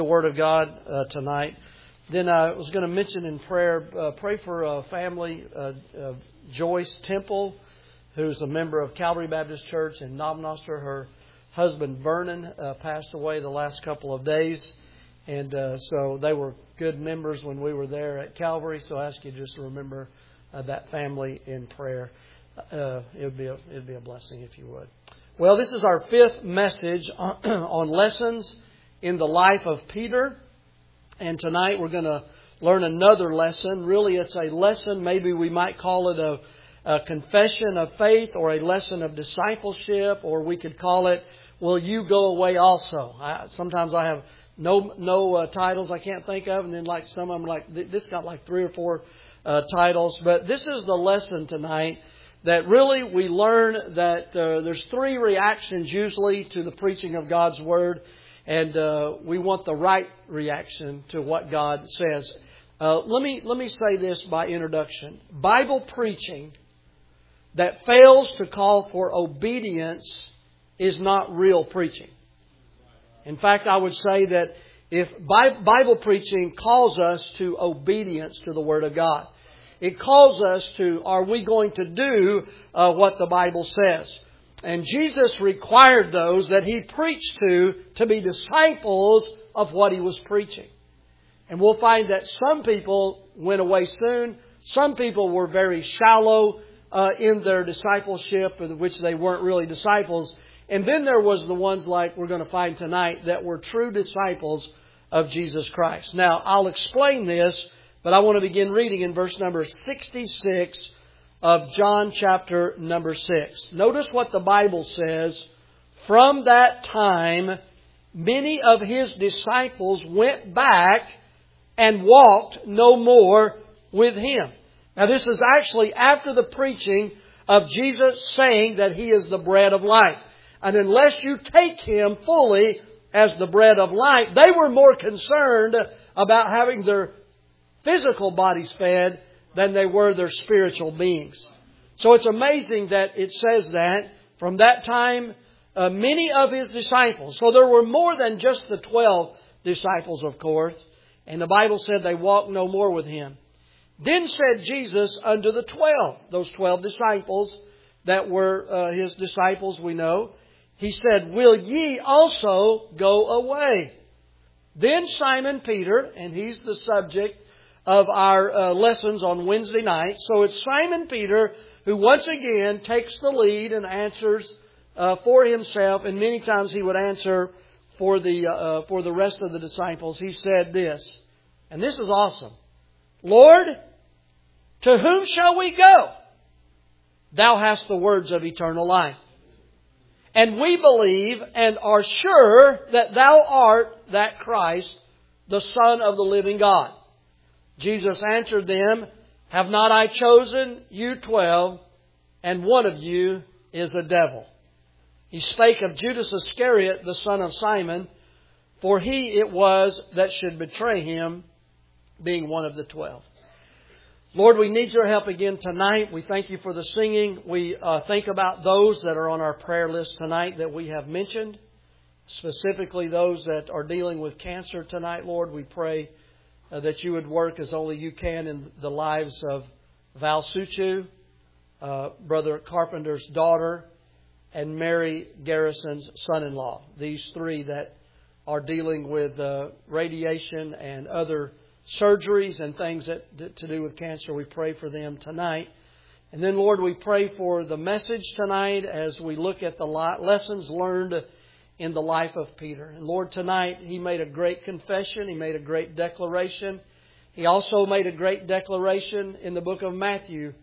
The Word of God tonight. Then I was going to mention in prayer, pray for a family, Joyce Temple, who's a member of Calvary Baptist Church in Knobnoster. Her husband Vernon passed away the last couple of days, and so they were good members when we were there at Calvary. So I ask you just to remember that family in prayer. It'd be a blessing if you would. Well, this is our fifth message on lessons in the life of Peter. And tonight we're going to learn another lesson. Really, it's a lesson, maybe we might call it a confession of faith or a lesson of discipleship, or we could call it, will you go away also? Sometimes I have no titles I can't think of, and then like some of them, like this got like 3 or 4 titles. But this is the lesson tonight that really we learn that there's 3 reactions usually to the preaching of God's Word. And we want the right reaction to what God says. Let me say this by introduction. Bible preaching that fails to call for obedience is not real preaching. In fact, I would say that if Bible preaching calls us to obedience to the Word of God, it calls us to, are we going to do what the Bible says? And Jesus required those that He preached to be disciples of what He was preaching. And we'll find that some people went away soon. Some people were very shallow in their discipleship, which they weren't really disciples. And then there was the ones like we're going to find tonight that were true disciples of Jesus Christ. Now, I'll explain this, but I want to begin reading in verse number 66 of John chapter number 6. Notice what the Bible says. From that time, many of His disciples went back and walked no more with Him. Now this is actually after the preaching of Jesus saying that He is the bread of life. And unless you take Him fully as the bread of life, they were more concerned about having their physical bodies fed than they were their spiritual beings. So it's amazing that it says that from that time, many of His disciples. So there were more than just the 12 disciples, of course. And the Bible said they walked no more with Him. Then said Jesus unto the 12, those 12 disciples that were His disciples, we know. He said, will ye also go away? Then Simon Peter, and he's the subject of our lessons on Wednesday night. So it's Simon Peter who once again takes the lead and answers for himself. And many times he would answer for the rest of the disciples. He said this, and this is awesome. Lord, to whom shall we go? Thou hast the words of eternal life. And we believe and are sure that Thou art that Christ, the Son of the living God. Jesus answered them, have not I chosen you 12, and one of you is a devil? He spake of Judas Iscariot, the son of Simon, for he it was that should betray Him, being one of the 12. Lord, we need Your help again tonight. We thank You for the singing. We think about those that are on our prayer list tonight that we have mentioned, specifically those that are dealing with cancer tonight, Lord. We pray that You would work as only You can in the lives of Val Suchu, Brother Carpenter's daughter, and Mary Garrison's son-in-law. These 3 that are dealing with radiation and other surgeries and things that to do with cancer. We pray for them tonight. And then, Lord, we pray for the message tonight as we look at the lessons learned in the life of Peter. And Lord, tonight He made a great confession. He made a great declaration. He also made a great declaration in the book of Matthew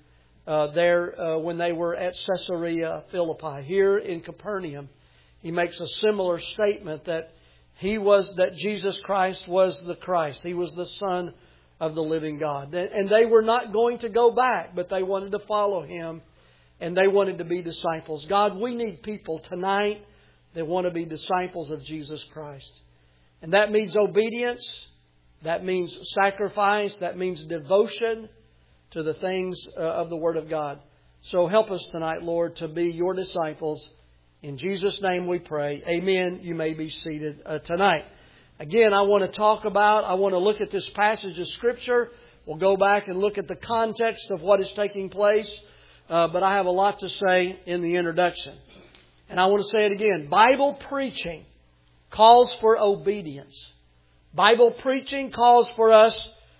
when they were at Caesarea Philippi. Here in Capernaum, He makes a similar statement that Jesus Christ was the Christ. He was the Son of the living God. And they were not going to go back, but they wanted to follow Him, and they wanted to be disciples. God, we need people tonight that want to be disciples of Jesus Christ. And that means obedience. That means sacrifice. That means devotion to the things of the Word of God. So help us tonight, Lord, to be Your disciples. In Jesus' name we pray. Amen. You may be seated tonight. Again, I want to look at this passage of Scripture. We'll go back and look at the context of what is taking place. But I have a lot to say in the introduction. And I want to say it again. Bible preaching calls for obedience. Bible preaching calls for us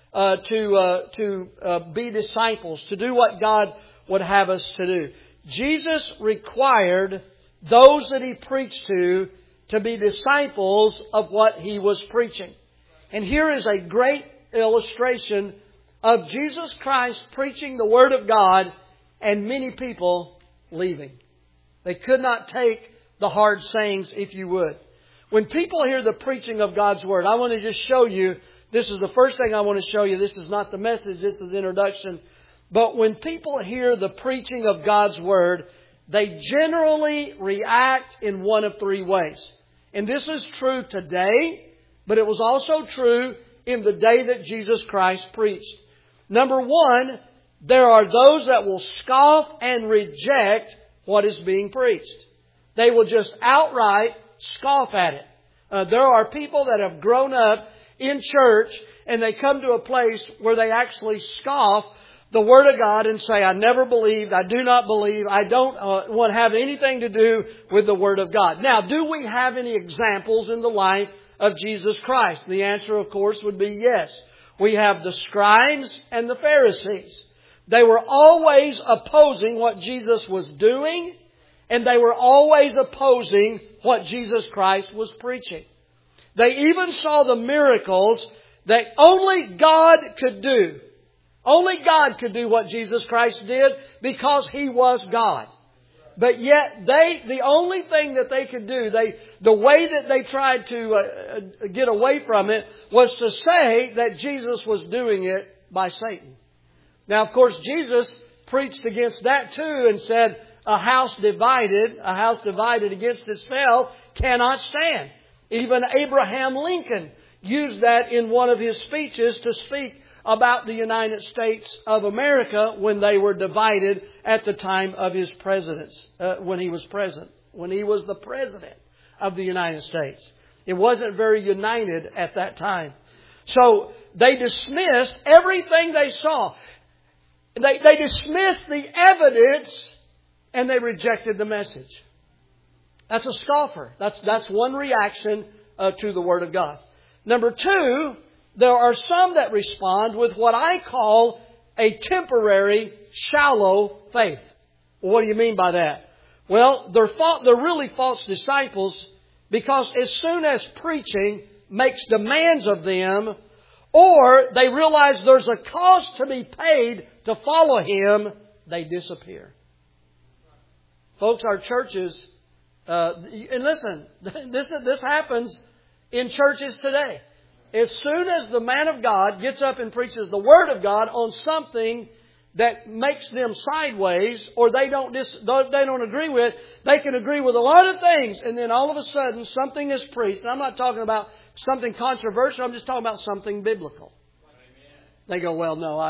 to be disciples, to do what God would have us to do. Jesus required those that He preached to be disciples of what He was preaching. And here is a great illustration of Jesus Christ preaching the Word of God and many people leaving. They could not take the hard sayings, if you would. When people hear the preaching of God's Word, I want to just show you, this is the first thing I want to show you. This is not the message, this is the introduction. But when people hear the preaching of God's Word, they generally react in one of three ways. And this is true today, but it was also true in the day that Jesus Christ preached. Number one, there are those that will scoff and reject what is being preached. They will just outright scoff at it. There are people that have grown up in church and they come to a place where they actually scoff the Word of God and say, I never believed, I do not believe, I don't want to have anything to do with the Word of God. Now, do we have any examples in the life of Jesus Christ? The answer, of course, would be yes. We have the scribes and the Pharisees. They were always opposing what Jesus was doing, and they were always opposing what Jesus Christ was preaching. They even saw the miracles that only God could do. Only God could do what Jesus Christ did because He was God. But yet the only thing that they could do, the way that they tried to get away from it was to say that Jesus was doing it by Satan. Now, of course, Jesus preached against that too and said, a house divided against itself cannot stand. Even Abraham Lincoln used that in one of his speeches to speak about the United States of America when they were divided at the time of his presidents, when he was the president of the United States. It wasn't very united at that time. So they dismissed everything they saw. They dismissed the evidence and they rejected the message. That's a scoffer. That's one reaction to the Word of God. Number two, there are some that respond with what I call a temporary, shallow faith. Well, what do you mean by that? Well, they're really false disciples because as soon as preaching makes demands of them, or they realize there's a cost to be paid to follow Him, they disappear. Folks, our churches, and listen, this happens in churches today. As soon as the man of God gets up and preaches the Word of God on something that makes them sideways or they don't agree with, they can agree with a lot of things, and then all of a sudden something is preached. And I'm not talking about something controversial. I'm just talking about something biblical. Amen. They go, well, no,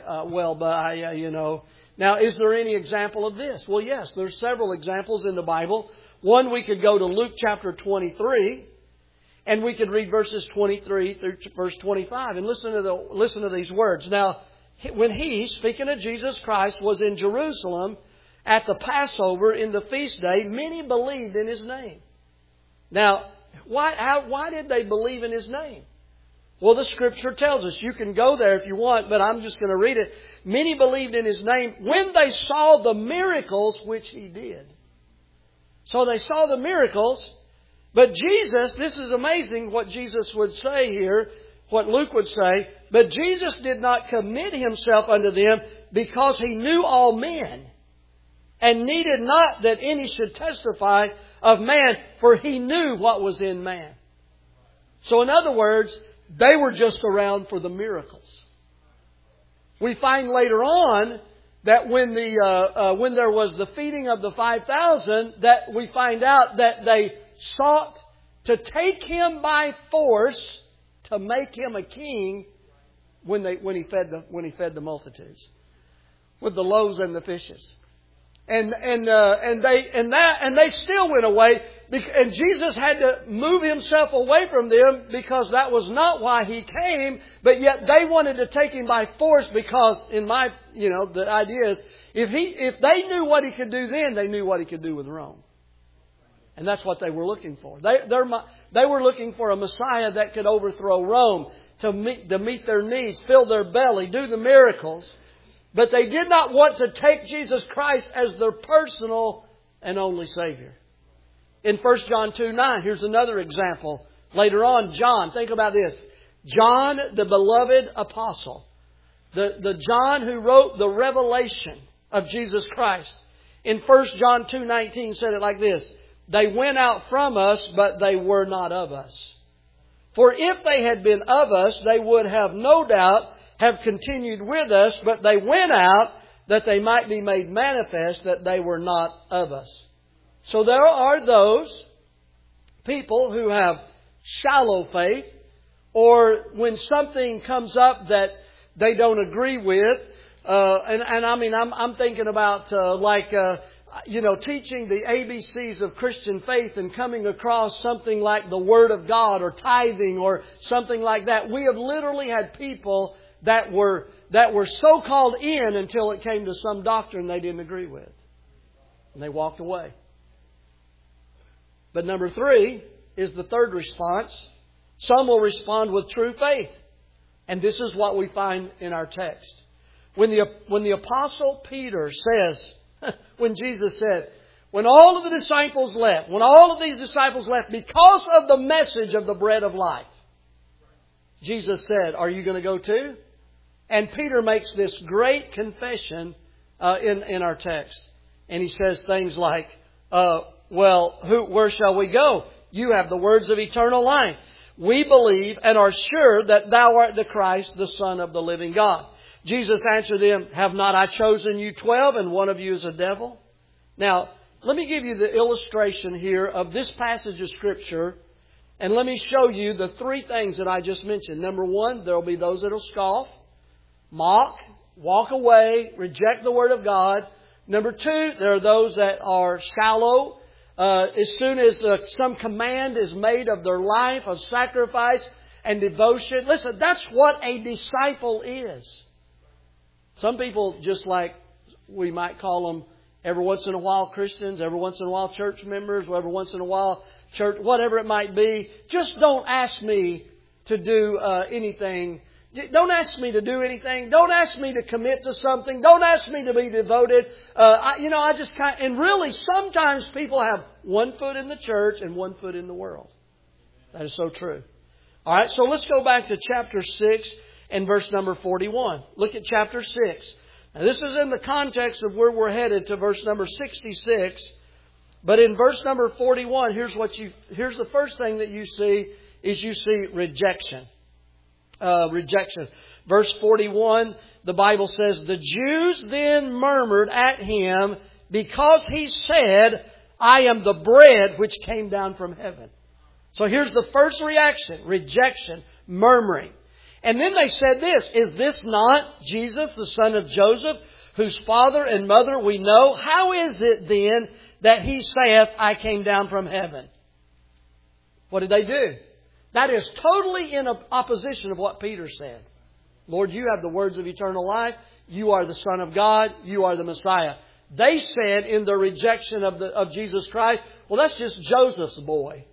Now, is there any example of this? Well, yes, there's several examples in the Bible. One, we could go to Luke chapter 23. And we could read verses 23 through verse 25 and listen to these words. Now, when He, speaking of Jesus Christ, was in Jerusalem at the Passover in the feast day, many believed in His name. Now, why did they believe in His name? Well, the Scripture tells us. You can go there if you want, but I'm just going to read it. Many believed in His name when they saw the miracles which He did. So they saw the miracles. But Jesus, this is amazing what Jesus would say here, what Luke would say. But Jesus did not commit Himself unto them because He knew all men and needed not that any should testify of man, for He knew what was in man. So in other words, they were just around for the miracles. We find later on that when there was the feeding of the 5,000, that we find out that they sought to take Him by force to make Him a king when he fed the multitudes with the loaves and the fishes, and they still went away And Jesus had to move Himself away from them because that was not why He came, but yet they wanted to take Him by force because the idea is if they knew what He could do then, they knew what He could do with Rome. And that's what they were looking for. They were looking for a Messiah that could overthrow Rome, to meet their needs, fill their belly, do the miracles. But they did not want to take Jesus Christ as their personal and only Savior. In 1 John 2:9, here's another example. Later on, John, think about this. John, the beloved apostle. The John who wrote the revelation of Jesus Christ. In 1 John 2:19 said it like this. They went out from us, but they were not of us. For if they had been of us, they would have no doubt have continued with us, but they went out that they might be made manifest that they were not of us. So there are those people who have shallow faith, or when something comes up that they don't agree with, I'm thinking about teaching the ABCs of Christian faith and coming across something like the Word of God or tithing or something like that. We have literally had people that were so called in until it came to some doctrine they didn't agree with. And they walked away. But number 3 is the third response. Some will respond with true faith. And this is what we find in our text. When the Apostle Peter says, when Jesus said, when all of the disciples left, when all of these disciples left because of the message of the bread of life, Jesus said, are you going to go too? And Peter makes this great confession in our text. And he says things like, where shall we go? You have the words of eternal life. We believe and are sure that Thou art the Christ, the Son of the living God. Jesus answered them, have not I chosen you 12 and one of you is a devil? Now, let me give you the illustration here of this passage of Scripture. And let me show you the 3 things that I just mentioned. Number 1, there will be those that will scoff, mock, walk away, reject the Word of God. Number 2, there are those that are shallow. As soon as some command is made of their life, of sacrifice and devotion. Listen, that's what a disciple is. Some people, just like we might call them every once in a while Christians, every once in a while church members, every once in a while church, whatever it might be, just don't ask me to do anything. Don't ask me to do anything. Don't ask me to commit to something. Don't ask me to be devoted. And really, sometimes people have one foot in the church and one foot in the world. That is so true. All right, so let's go back to chapter 6 and verse number 41. Look at chapter 6. Now, this is in the context of where we're headed to verse number 66. But in verse number 41, here's the first thing that you see is you see rejection. Rejection. Verse 41, the Bible says, the Jews then murmured at Him because He said, I am the bread which came down from heaven. So here's the first reaction, rejection, murmuring. And then they said this, is this not Jesus, the son of Joseph, whose father and mother we know? How is it then that He saith, I came down from heaven? What did they do? That is totally in opposition of what Peter said. Lord, you have the words of eternal life. You are the Son of God. You are the Messiah. They said in their rejection of Jesus Christ, well, that's just Joseph's boy.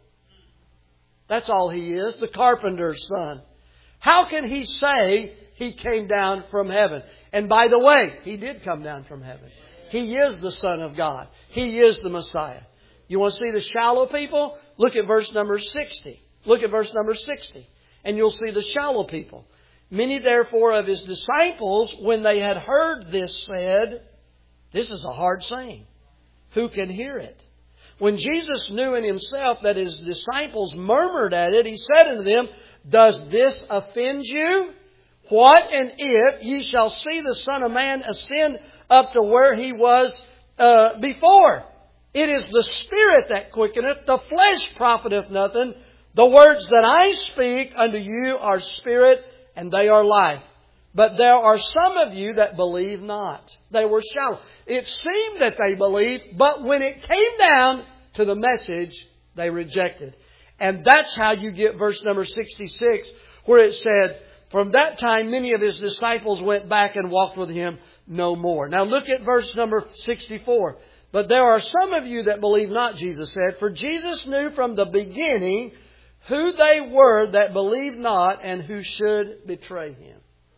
That's all he is, the carpenter's son. How can He say He came down from heaven? And by the way, He did come down from heaven. He is the Son of God. He is the Messiah. You want to see the shallow people? Look at verse number 60. Look at verse number 60. And you'll see the shallow people. Many therefore of His disciples, when they had heard this, said, this is a hard saying. Who can hear it? When Jesus knew in Himself that His disciples murmured at it, He said unto them, does this offend you? What and if ye shall see the Son of Man ascend up to where He was before? It is the Spirit that quickeneth, the flesh profiteth nothing. The words that I speak unto you are spirit and they are life. But there are some of you that believe not. They were shallow. It seemed that they believed, but when it came down to the message, They rejected. And that's how you get verse number 66, where it said, from that time many of His disciples went back and walked with Him no more. Now look at verse number 64. But there are some of you that believe not, Jesus said, for Jesus knew from the beginning who they were that believed not and who should betray Him.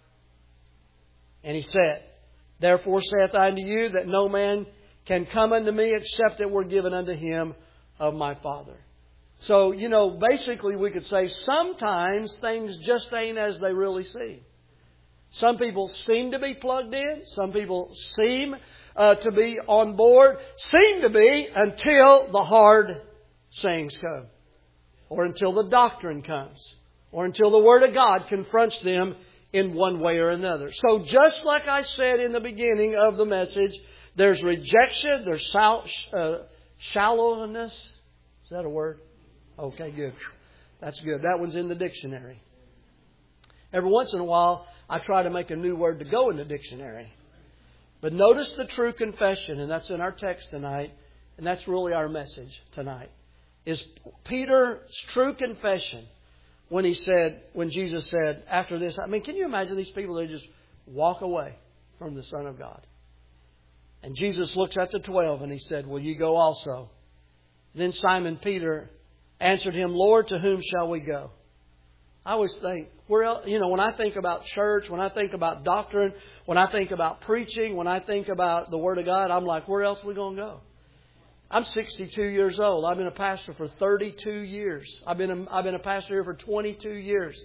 And He said, therefore saith I unto you that no man can come unto me except it were given unto him of my Father. So, basically we could say sometimes things just ain't as they really seem. Some people seem to be plugged in. Some people seem to be on board. Seem to be until the hard sayings come. Or until the doctrine comes. Or until the Word of God confronts them in one way or another. So just like I said in the beginning of the message, there's rejection, there's shallowness. Is that a word? Okay, good. That's good. That one's in the dictionary. Every once in a while, I try to make a new word to go in the dictionary. But notice the true confession, and that's in our text tonight, and that's really our message tonight, is Peter's true confession when Jesus said, after this, can you imagine these people, they just walk away from the Son of God. And Jesus looks at the 12 and He said, will you go also? Then Simon Peter answered Him, Lord, to whom shall we go? I always think, where else, when I think about church, when I think about doctrine, when I think about preaching, when I think about the Word of God, I'm like, where else are we going to go? I'm 62 years old. I've been a pastor for 32 years. I've been a pastor here for 22 years.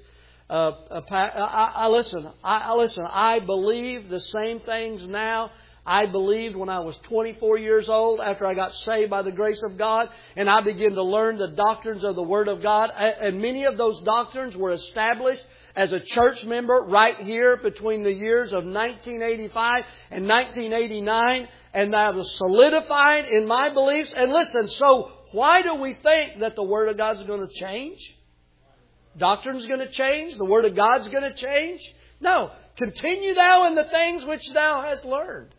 Listen. I believe the same things now I believed when I was 24 years old after I got saved by the grace of God, and I began to learn the doctrines of the Word of God. And many of those doctrines were established as a church member right here between the years of 1985 and 1989. And that was solidified in my beliefs. And listen, so why do we think that the Word of God is going to change? Doctrine's going to change? The Word of God's going to change? No. Continue thou in the things which thou hast learned.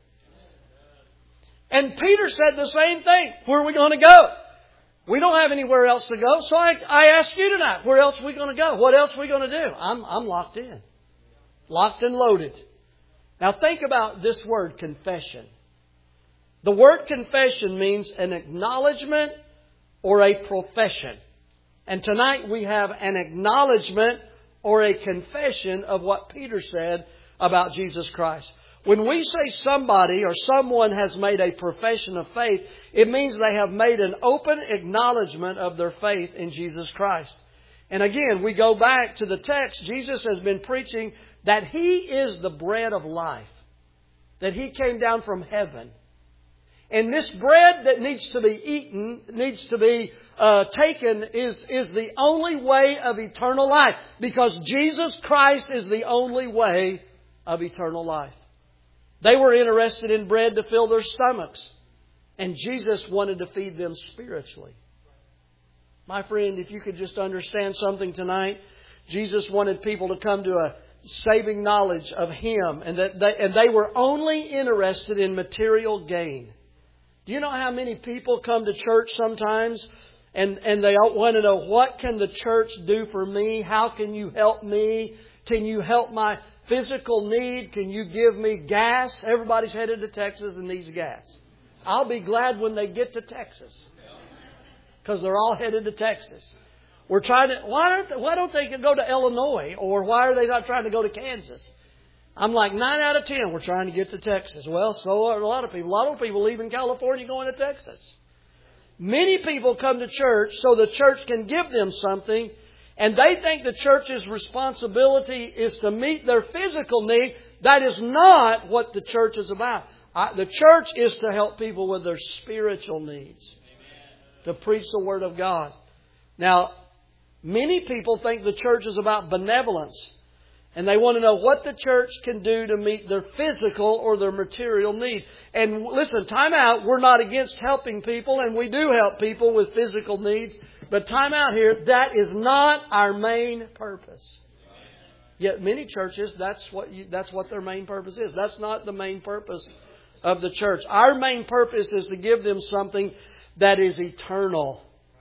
And Peter said the same thing. Where are we going to go? We don't have anywhere else to go. So I ask you tonight, where else are we going to go? What else are we going to do? I'm locked in. Locked and loaded. Now think about this word, confession. The word confession means an acknowledgement or a profession. And tonight we have an acknowledgement or a confession of what Peter said about Jesus Christ. When we say somebody or someone has made a profession of faith, it means they have made an open acknowledgement of their faith in Jesus Christ. And again, we go back to the text. Jesus has been preaching that He is the bread of life. That He came down from heaven. And this bread that needs to be eaten, needs to be taken, is the only way of eternal life. Because Jesus Christ is the only way of eternal life. They were interested in bread to fill their stomachs. And Jesus wanted to feed them spiritually. My friend, if you could just understand something tonight, Jesus wanted people to come to a saving knowledge of Him. And they were only interested in material gain. Do you know how many people come to church sometimes and they want to know, what can the church do for me? How can you help me? Can you help my physical need? Can you give me gas? Everybody's headed to Texas and needs gas. I'll be glad when they get to Texas. Because they're all headed to Texas. We're trying to, why don't they go to Illinois? Or why are they not trying to go to Kansas? I'm like 9 out of 10 we're trying to get to Texas. Well, so are a lot of people. A lot of people leaving California going to Texas. Many people come to church so the church can give them something. And they think the church's responsibility is to meet their physical need. That is not what the church is about. The church is to help people with their spiritual needs. To preach the Word of God. Now, many people think the church is about benevolence. And they want to know what the church can do to meet their physical or their material need. And listen, time out. We're not against helping people. And we do help people with physical needs. But time out here. That is not our main purpose. Yet many churches, that's what their main purpose is. That's not the main purpose of the church. Our main purpose is to give them something that is eternal.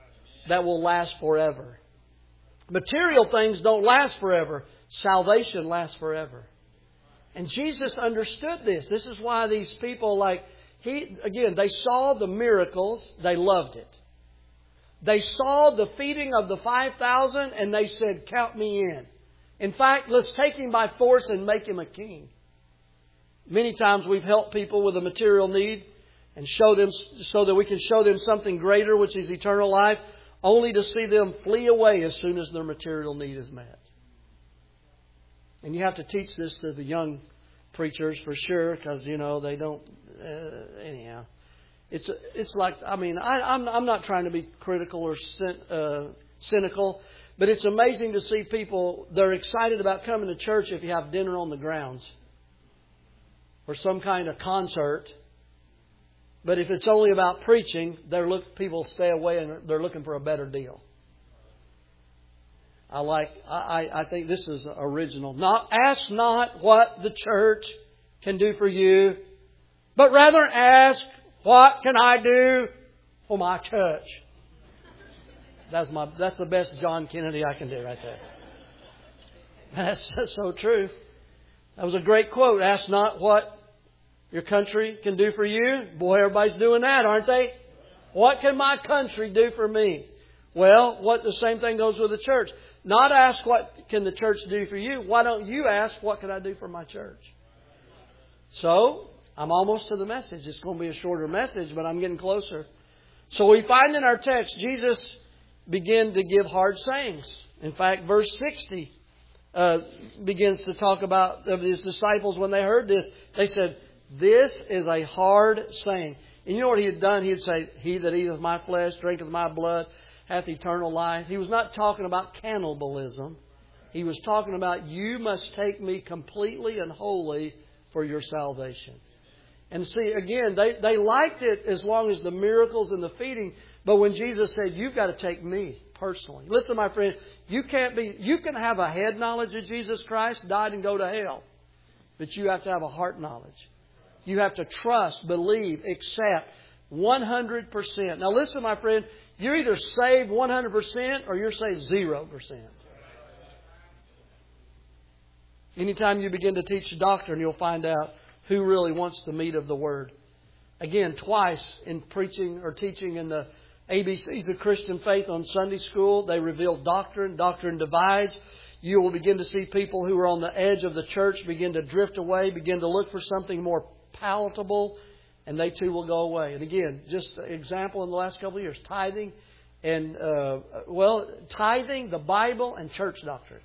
that will last forever. Material things don't last forever. Salvation lasts forever. And Jesus understood this. This is why these people they saw the miracles, they loved it. They saw the feeding of the 5,000 and they said, count me in. In fact, let's take him by force and make him a king. Many times we've helped people with a material need and show them so that we can show them something greater, which is eternal life, only to see them flee away as soon as their material need is met. And you have to teach this to the young preachers for sure, because they don't. Anyhow, it's like I'm not trying to be critical or cynical, but it's amazing to see people. They're excited about coming to church if you have dinner on the grounds or some kind of concert. But if it's only about preaching, people stay away and they're looking for a better deal. I think this is original. Ask not what the church can do for you, but rather ask, what can I do for my church? That's the best John Kennedy I can do right there. That's so true. That was a great quote. Ask not what your country can do for you. Boy, everybody's doing that, aren't they? What can my country do for me? Well, the same thing goes with the church. Not ask what can the church do for you. Why don't you ask what can I do for my church? So, I'm almost to the message. It's going to be a shorter message, but I'm getting closer. So we find in our text, Jesus began to give hard sayings. In fact, verse 60 begins to talk about of His disciples when they heard this. They said, this is a hard saying. And you know what He had done? He had said, he that eateth my flesh, drinketh my blood, hath eternal life. He was not talking about cannibalism. He was talking about, you must take me completely and wholly for your salvation. And see, again, they liked it as long as the miracles and the feeding. But when Jesus said, you've got to take me personally. Listen, my friend, you can have a head knowledge of Jesus Christ, died and go to hell. But you have to have a heart knowledge. You have to trust, believe, accept 100%. Now listen, my friend, you're either saved 100% or you're saved 0%. Anytime you begin to teach doctrine, you'll find out who really wants the meat of the Word. Again, twice in preaching or teaching in the ABCs of Christian faith on Sunday school, they reveal doctrine. Doctrine divides. You will begin to see people who are on the edge of the church begin to drift away, begin to look for something more palatable, and they too will go away. And again, just an example in the last couple of years, tithing and tithing, the Bible, and church doctrine.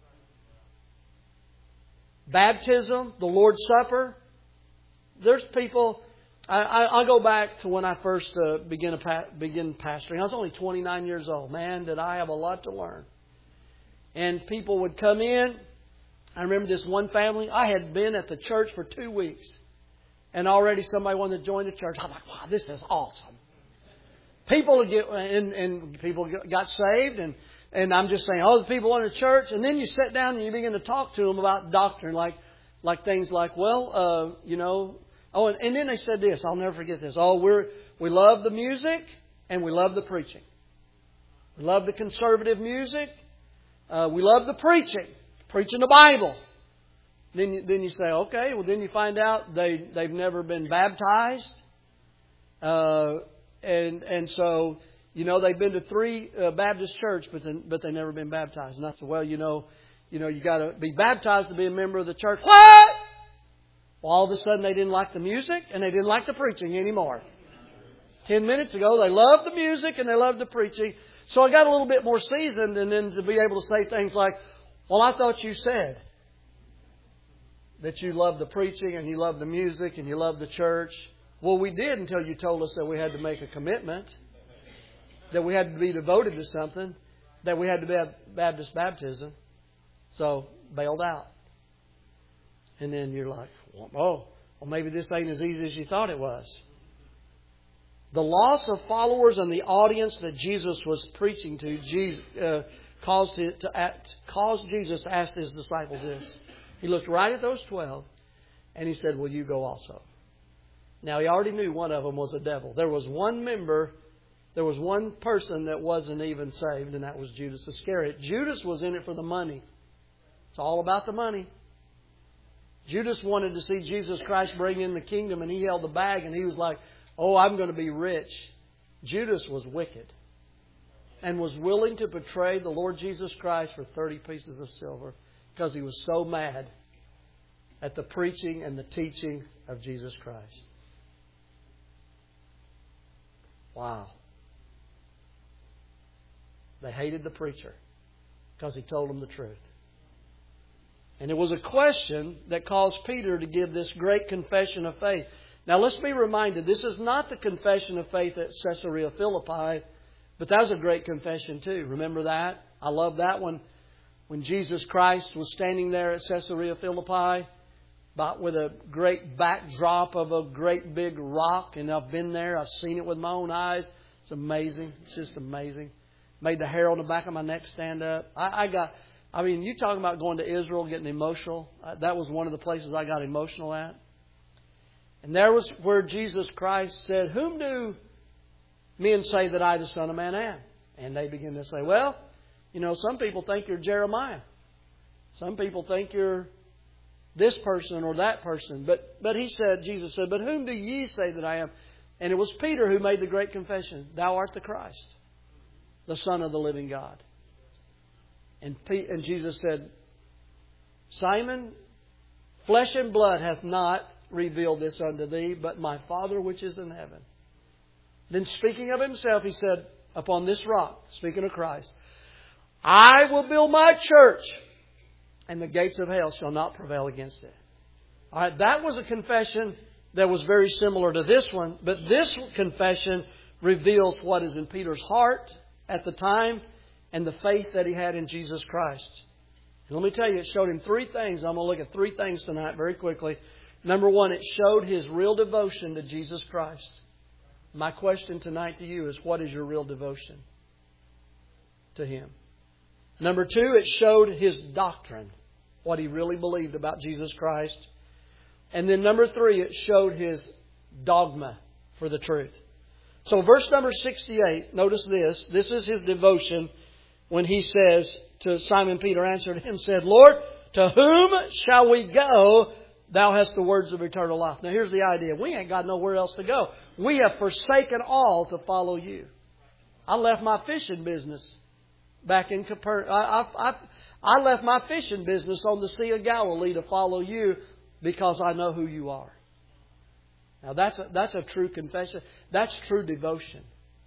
Baptism, the Lord's Supper. There's people. I'll go back to when I first began pastoring. I was only 29 years old. Man, did I have a lot to learn. And people would come in. I remember this one family. I had been at the church for 2 weeks. And already somebody wanted to join the church. I'm like, wow, this is awesome. People would get, and people got saved. And I'm just saying, the people in the church. And then you sit down and you begin to talk to them about doctrine. Like things like, and then they said this. I'll never forget this. We love the music and we love the preaching. We love the conservative music. We love the preaching the Bible. Then you say, okay, well then you find out they've never been baptized. And so, they've been to 3 Baptist church, but they've never been baptized. And I said, well, you got to be baptized to be a member of the church. What? Well, all of a sudden they didn't like the music and they didn't like the preaching anymore. 10 minutes ago, they loved the music and they loved the preaching. So I got a little bit more seasoned, and then to be able to say things like, well, I thought you said that you love the preaching and you love the music and you love the church. Well, we did until you told us that we had to make a commitment, that we had to be devoted to something, that we had to have Baptist baptism. So, bailed out. And then you're like, well, maybe this ain't as easy as you thought it was. The loss of followers and the audience that Jesus was preaching to caused Jesus to ask His disciples this. He looked right at those 12 and He said, will you go also? Now, He already knew one of them was a devil. There was one member there was one person that wasn't even saved, and that was Judas Iscariot. Judas was in it for the money. It's all about the money. Judas wanted to see Jesus Christ bring in the kingdom, and he held the bag, and he was like, oh, I'm going to be rich. Judas was wicked and was willing to betray the Lord Jesus Christ for 30 pieces of silver because he was so mad at the preaching and the teaching of Jesus Christ. Wow. They hated the preacher because he told them the truth. And it was a question that caused Peter to give this great confession of faith. Now let's be reminded, this is not the confession of faith at Caesarea Philippi, but that was a great confession too. Remember that? I love that one. When Jesus Christ was standing there at Caesarea Philippi, with a great backdrop of a great big rock, and I've been there, I've seen it with my own eyes. It's amazing. It's just amazing. Made the hair on the back of my neck stand up. You talking about going to Israel, getting emotional. That was one of the places I got emotional at. And there was where Jesus Christ said, whom do men say that I, the Son of Man, am? And they begin to say, well, some people think you're Jeremiah. Some people think you're this person or that person. But Jesus said, but whom do ye say that I am? And it was Peter who made the great confession, thou art the Christ, the Son of the living God. And Jesus said, Simon, flesh and blood hath not revealed this unto thee, but my Father which is in heaven. Then speaking of himself, he said, upon this rock, speaking of Christ, I will build my church, and the gates of hell shall not prevail against it. All right, that was a confession that was very similar to this one, but this confession reveals what is in Peter's heart at the time and the faith that he had in Jesus Christ. And let me tell you, it showed him three things. I'm going to look at three things tonight very quickly. Number one, it showed his real devotion to Jesus Christ. My question tonight to you is, what is your real devotion to Him? Number two, it showed his doctrine, what he really believed about Jesus Christ. And then number three, it showed his dogma for the truth. So verse number 68, notice this. This is his devotion when he says to Simon Peter, answered him, said, Lord, to whom shall we go? Thou hast the words of eternal life. Now here's the idea. We ain't got nowhere else to go. We have forsaken all to follow you. I left my fishing business back in Capernaum. I left my fishing business on the Sea of Galilee to follow you because I know who you are. Now that's a true confession. That's true devotion.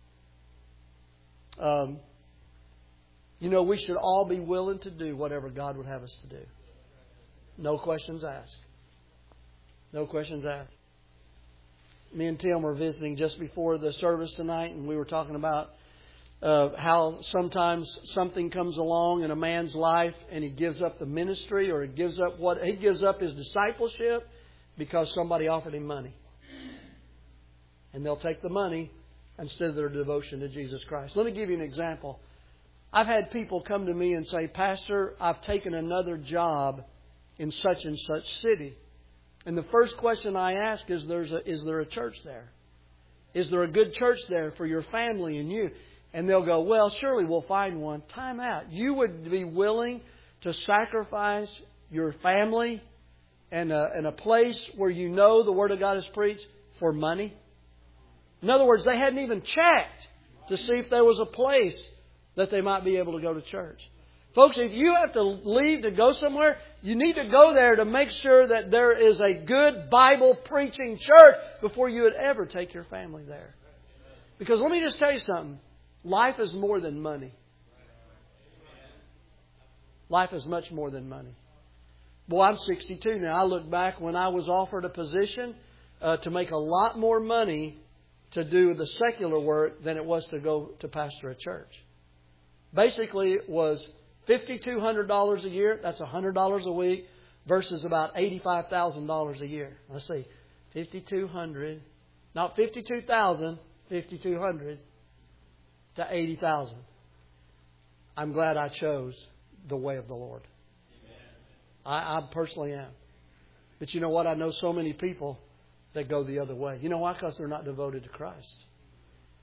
We should all be willing to do whatever God would have us to do. No questions asked. No questions asked. Me and Tim were visiting just before the service tonight, and we were talking about how sometimes something comes along in a man's life and he gives up the ministry, or he gives up his discipleship because somebody offered him money. And they'll take the money instead of their devotion to Jesus Christ. Let me give you an example. I've had people come to me and say, Pastor, I've taken another job in such and such city. And the first question I ask is there a church there? Is there a good church there for your family and you? And they'll go, well, surely we'll find one. Time out. You would be willing to sacrifice your family and a place where you know the Word of God is preached for money? In other words, they hadn't even checked to see if there was a place that they might be able to go to church. Folks, if you have to leave to go somewhere, you need to go there to make sure that there is a good Bible preaching church before you would ever take your family there. Because let me just tell you something. Life is more than money. Life is much more than money. Boy, I'm 62 now. I look back when I was offered a position to make a lot more money to do the secular work than it was to go to pastor a church. Basically, it was $5,200 a year. That's $100 a week versus about $85,000 a year. Let's see, 5,200, not 52,000, 5,200 to 80,000. I'm glad I chose the way of the Lord. I personally am. But you know what? I know so many people that go the other way. You know why? Because they're not devoted to Christ.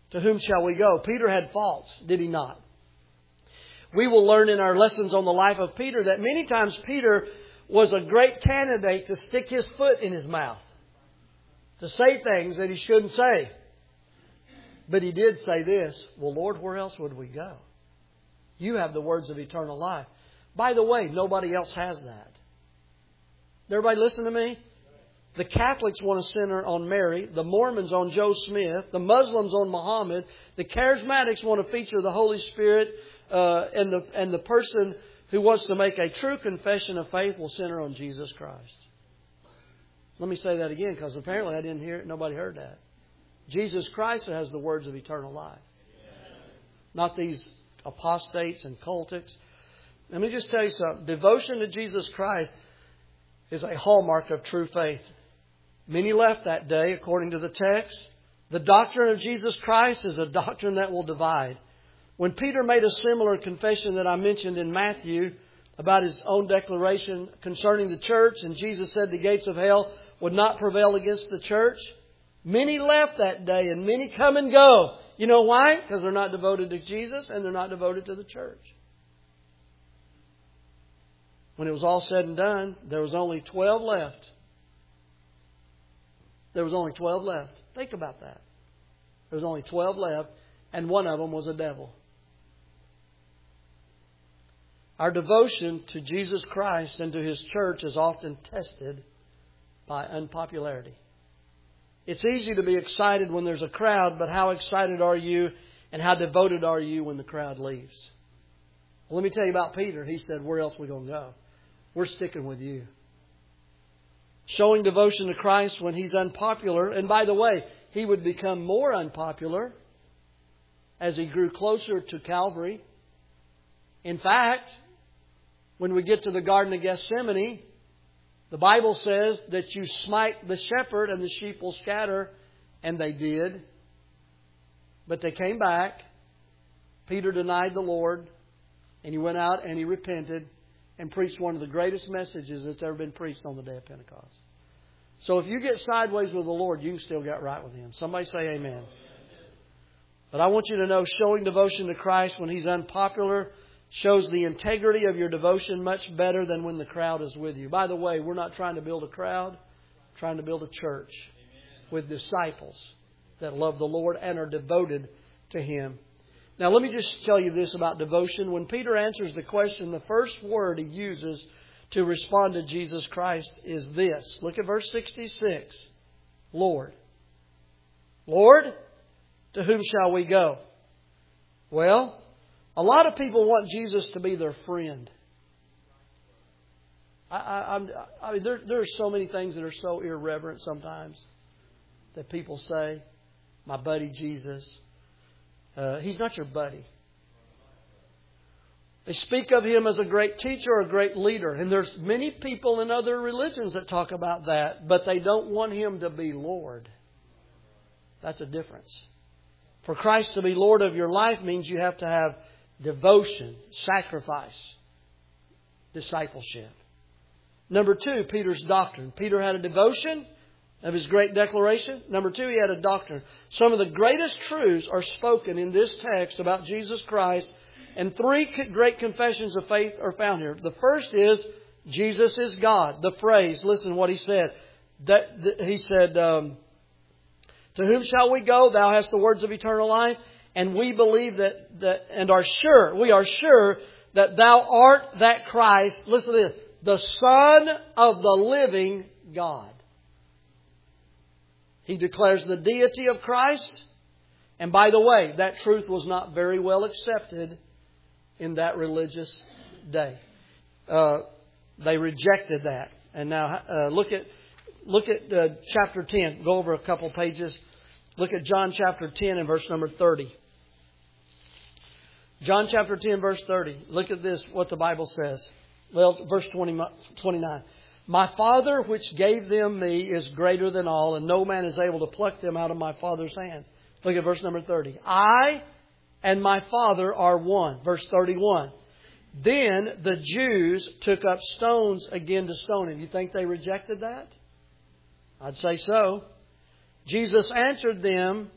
To whom shall we go? Peter had faults, did he not? We will learn in our lessons on the life of Peter that many times Peter was a great candidate to stick his foot in his mouth, to say things that he shouldn't say. But he did say this, well, Lord, where else would we go? You have the words of eternal life. By the way, nobody else has that. Everybody listen to me? The Catholics want to center on Mary. The Mormons on Joe Smith. The Muslims on Muhammad. The Charismatics want to feature the Holy Spirit. And the person who wants to make a true confession of faith will center on Jesus Christ. Let me say that again, because apparently I didn't hear it. Nobody heard that. Jesus Christ has the words of eternal life. Not these apostates and cultics. Let me just tell you something. Devotion to Jesus Christ is a hallmark of true faith. Many left that day, according to the text. The doctrine of Jesus Christ is a doctrine that will divide. When Peter made a similar confession that I mentioned in Matthew about his own declaration concerning the church, and Jesus said the gates of hell would not prevail against the church, many left that day and many come and go. You know why? Because they're not devoted to Jesus and they're not devoted to the church. When it was all said and done, there was only 12 left. There was only 12 left. Think about that. There was only 12 left, and one of them was a devil. Our devotion to Jesus Christ and to His church is often tested by unpopularity. It's easy to be excited when there's a crowd, but how excited are you and how devoted are you when the crowd leaves? Well, let me tell you about Peter. He said, where else are we going to go? We're sticking with you. Showing devotion to Christ when He's unpopular. And by the way, He would become more unpopular as He grew closer to Calvary. In fact, when we get to the Garden of Gethsemane, the Bible says that you smite the shepherd and the sheep will scatter. And they did. But they came back. Peter denied the Lord. And he went out and he repented and preached one of the greatest messages that's ever been preached on the day of Pentecost. So if you get sideways with the Lord, you can still get right with Him. Somebody say amen. But I want you to know, showing devotion to Christ when He's unpopular shows the integrity of your devotion much better than when the crowd is with you. By the way, we're not trying to build a crowd. We're trying to build a church with disciples that love the Lord and are devoted to Him. Now, let me just tell you this about devotion. When Peter answers the question, the first word he uses to respond to Jesus Christ is this. Look at verse 66. Lord. Lord, to whom shall we go? Well, a lot of people want Jesus to be their friend. I mean, there are so many things that are so irreverent sometimes that people say, my buddy Jesus. He's not your buddy. They speak of Him as a great teacher or a great leader. And there's many people in other religions that talk about that. But they don't want Him to be Lord. That's a difference. For Christ to be Lord of your life means you have to have devotion, sacrifice, discipleship. Number 2, Peter's doctrine. Peter had a devotion of his great declaration. Number 2, he had a doctrine. Some of the greatest truths are spoken in this text about Jesus Christ. And 3 great confessions of faith are found here. The first is, Jesus is God. The phrase, listen what he said. He said, to whom shall we go? Thou hast the words of eternal life. And we believe and we are sure that Thou art that Christ. Listen to this. The Son of the living God. He declares the deity of Christ. And by the way, that truth was not very well accepted in that religious day. They rejected that. And now look at chapter 10. Go over a couple pages. Look at John chapter 10 and verse number 30. John chapter 10 verse 30. Look at this, what the Bible says. Well, verse 29. My Father which gave them me is greater than all, and no man is able to pluck them out of my Father's hand. Look at verse number 30. I and my Father are one. Verse 31. Then the Jews took up stones again to stone him. You think they rejected that? I'd say so. Jesus answered them,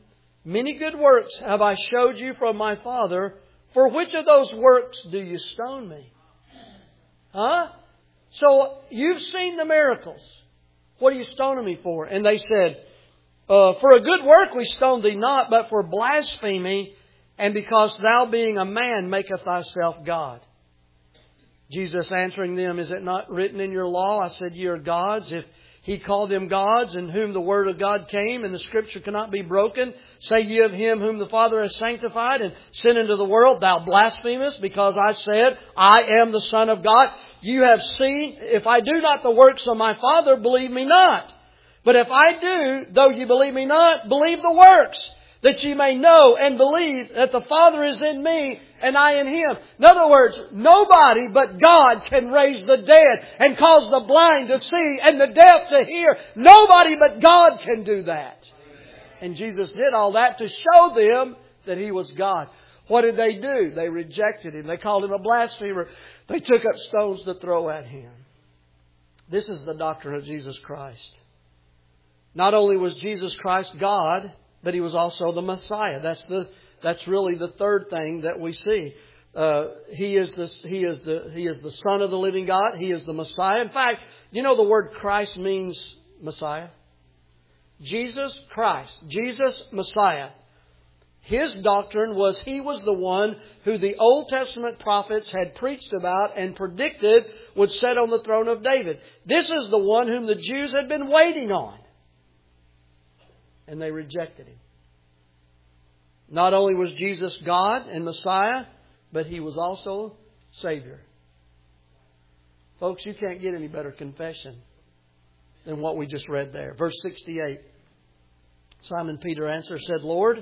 Many good works have I showed you from my Father. For which of those works do you stone me? Huh? So you've seen the miracles. What are you stoning me for? And they said, for a good work we stone thee not, but for blasphemy, and because thou being a man maketh thyself God. Jesus answering them, is it not written in your law, I said ye are gods? If He called them gods, in whom the Word of God came, and the Scripture cannot be broken, say ye of Him whom the Father has sanctified and sent into the world, thou blasphemest, because I said, I am the Son of God. You have seen, if I do not the works of my Father, believe me not. But if I do, though you believe me not, believe the works, that ye may know and believe that the Father is in me and I in Him. In other words, nobody but God can raise the dead and cause the blind to see and the deaf to hear. Nobody but God can do that. And Jesus did all that to show them that He was God. What did they do? They rejected Him. They called Him a blasphemer. They took up stones to throw at Him. This is the doctrine of Jesus Christ. Not only was Jesus Christ God, but He was also the Messiah. That's really the third thing that we see. He is the Son of the living God. He is the Messiah. In fact, you know the word Christ means Messiah? Jesus Christ. Jesus Messiah. His doctrine was He was the one who the Old Testament prophets had preached about and predicted would sit on the throne of David. This is the one whom the Jews had been waiting on. And they rejected Him. Not only was Jesus God and Messiah, but He was also Savior. Folks, you can't get any better confession than what we just read there. Verse 68. Simon Peter answered, said, Lord,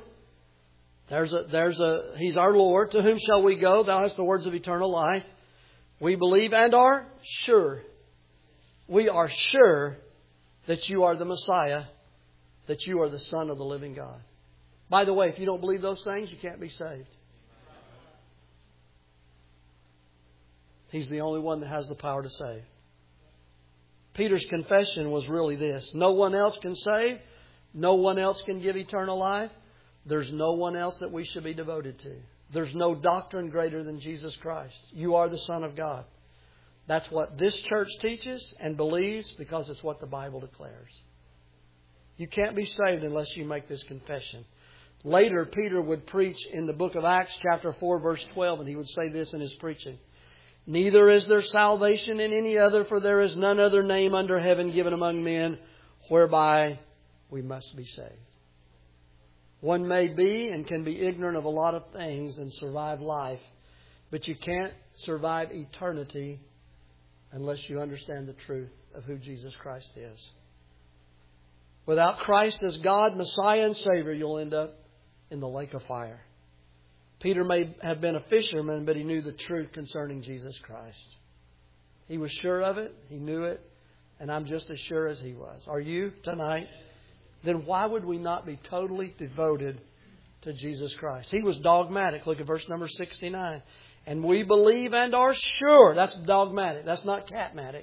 He's our Lord. To whom shall we go? Thou hast the words of eternal life. We believe and are sure. We are sure that You are the Messiah, that You are the Son of the living God. By the way, if you don't believe those things, you can't be saved. He's the only one that has the power to save. Peter's confession was really this. No one else can save. No one else can give eternal life. There's no one else that we should be devoted to. There's no doctrine greater than Jesus Christ. You are the Son of God. That's what this church teaches and believes because it's what the Bible declares. You can't be saved unless you make this confession. Later, Peter would preach in the book of Acts chapter 4 verse 12, and he would say this in his preaching. Neither is there salvation in any other, for there is none other name under heaven given among men whereby we must be saved. One may be and can be ignorant of a lot of things and survive life, but you can't survive eternity unless you understand the truth of who Jesus Christ is. Without Christ as God, Messiah, and Savior, you'll end up in the lake of fire. Peter may have been a fisherman, but he knew the truth concerning Jesus Christ. He was sure of it. He knew it. And I'm just as sure as he was. Are you tonight? Then why would we not be totally devoted to Jesus Christ? He was dogmatic. Look at verse number 69. And we believe and are sure. That's dogmatic. That's not catmatic.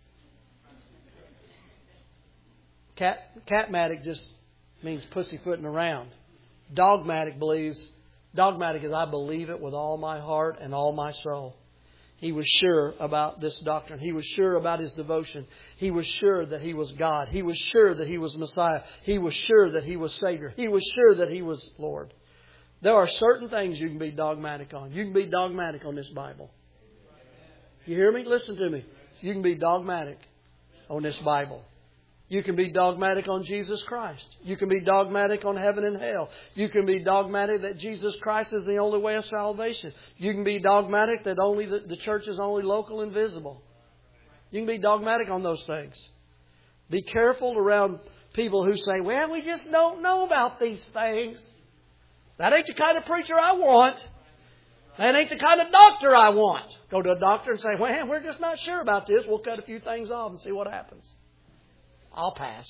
Catmatic just means pussyfooting around. Dogmatic is I believe it with all my heart and all my soul. He was sure about this doctrine. He was sure about his devotion. He was sure that he was God. He was sure that he was Messiah. He was sure that he was Savior. He was sure that he was Lord. There are certain things you can be dogmatic on. You can be dogmatic on this Bible. You hear me? Listen to me. You can be dogmatic on this Bible. You can be dogmatic on Jesus Christ. You can be dogmatic on heaven and hell. You can be dogmatic that Jesus Christ is the only way of salvation. You can be dogmatic that only the church is only local and visible. You can be dogmatic on those things. Be careful around people who say, well, we just don't know about these things. That ain't the kind of preacher I want. That ain't the kind of doctor I want. Go to a doctor and say, well, we're just not sure about this. We'll cut a few things off and see what happens. I'll pass.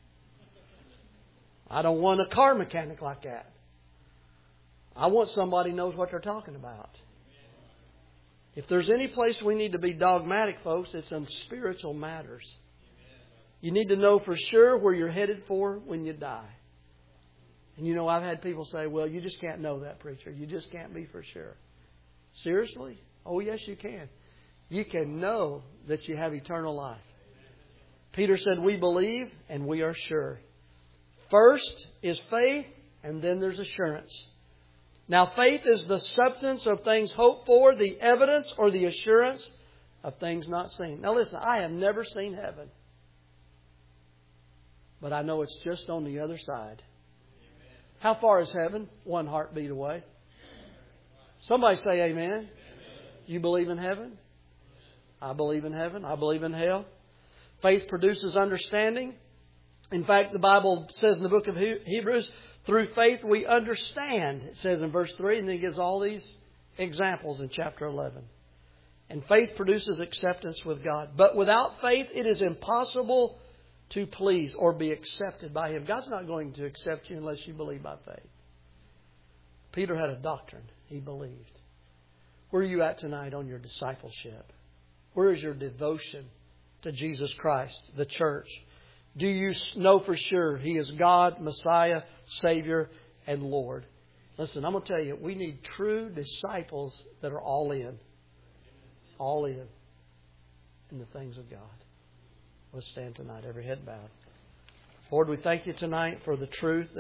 I don't want a car mechanic like that. I want somebody who knows what they're talking about. If there's any place we need to be dogmatic, folks, it's on spiritual matters. You need to know for sure where you're headed for when you die. And you know, I've had people say, well, you just can't know that, preacher. You just can't be for sure. Seriously? Oh, yes, you can. You can know that you have eternal life. Peter said, we believe and we are sure. First is faith, and then there's assurance. Now, faith is the substance of things hoped for, the evidence or the assurance of things not seen. Now, listen, I have never seen heaven. But I know it's just on the other side. How far is heaven? One heartbeat away. Somebody say amen. You believe in heaven? I believe in heaven. I believe in hell. Faith produces understanding. In fact, the Bible says in the book of Hebrews, through faith we understand. It says in verse 3, and then it gives all these examples in chapter 11. And faith produces acceptance with God. But without faith, it is impossible to please or be accepted by Him. God's not going to accept you unless you believe by faith. Peter had a doctrine. He believed. Where are you at tonight on your discipleship? Where is your devotion to Jesus Christ, the church? Do you know for sure He is God, Messiah, Savior, and Lord? Listen, I'm going to tell you, we need true disciples that are all in. All in the things of God. Let's stand tonight, every head bowed. Lord, we thank You tonight for the truth